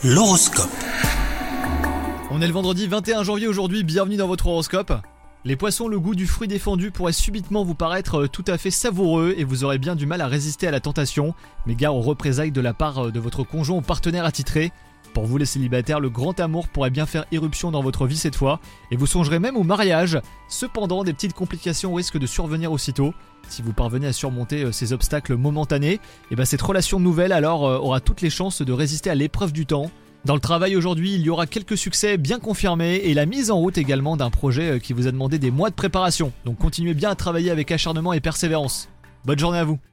L'horoscope. On est le vendredi 21 janvier aujourd'hui, bienvenue dans votre horoscope. Les poissons, le goût du fruit défendu pourrait subitement vous paraître tout à fait savoureux et vous aurez bien du mal à résister à la tentation, mais gare aux représailles de la part de votre conjoint ou partenaire attitré. Pour vous les célibataires, le grand amour pourrait bien faire irruption dans votre vie cette fois, et vous songerez même au mariage. Cependant, des petites complications risquent de survenir aussitôt. Si vous parvenez à surmonter ces obstacles momentanés, cette relation nouvelle aura toutes les chances de résister à l'épreuve du temps. Dans le travail aujourd'hui, il y aura quelques succès bien confirmés et la mise en route également d'un projet qui vous a demandé des mois de préparation. Donc continuez bien à travailler avec acharnement et persévérance. Bonne journée à vous.